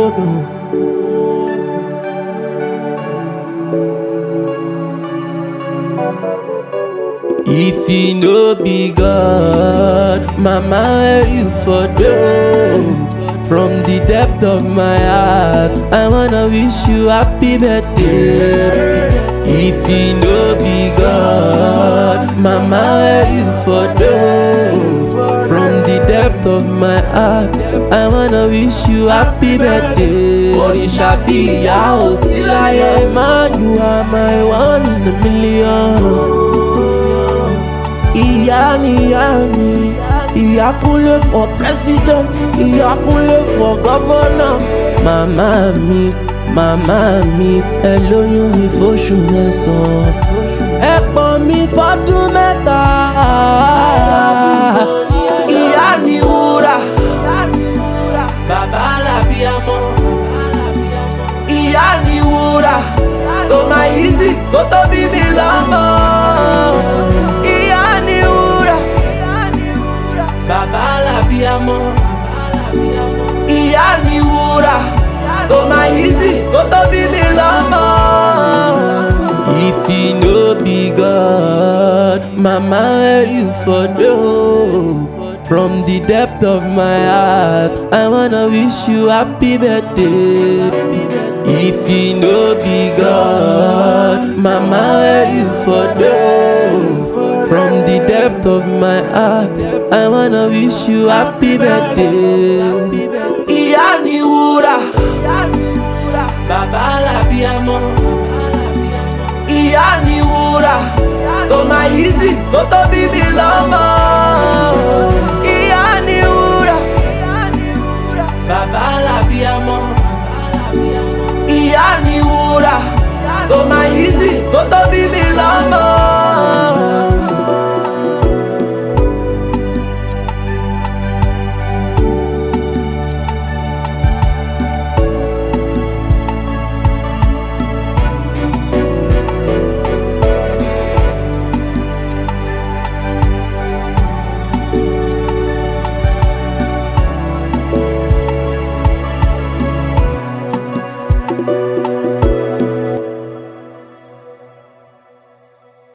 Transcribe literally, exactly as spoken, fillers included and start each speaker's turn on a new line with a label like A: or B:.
A: oh no. If you no be God, mama, where you for do? From the depth of my heart, I wanna wish you happy birthday. If you no be God, mama, where you for do? From the depth of my heart, I wanna wish you happy birthday. Orisha be ya osilaye, man, you are my one in a million. Ìyá ni ìyá mi, ìyá kúnlé for president, ìyá kúnlé for governor. Màmá mi, màmá mi, ẹ lóyún mi fóṣù mẹ́sàn-án. Ẹ pọ̀n mi fọ́dún mẹ́ta. Ìyá ni wúrà, bàbá làbíamọ. Ìyá ni wúrà, tó máa easy kó tó bí mi lọ́mọ. Bàbá làbíamọ, ìyá ni wúrà, tó máa easy kó tó bí mi lọ́mọ. If you no be God, mama, where you for do? From the depth of my heart, I wanna wish you happy birthday. If you no be God, mama, where you for do? From the depth of my heart, I wanna wish you happy birthday. Ìyá ni wúrà, bàbá làbíamọ. Ìyá ni wúrà, tó máa easy kó tó bí mi lọ́mọ.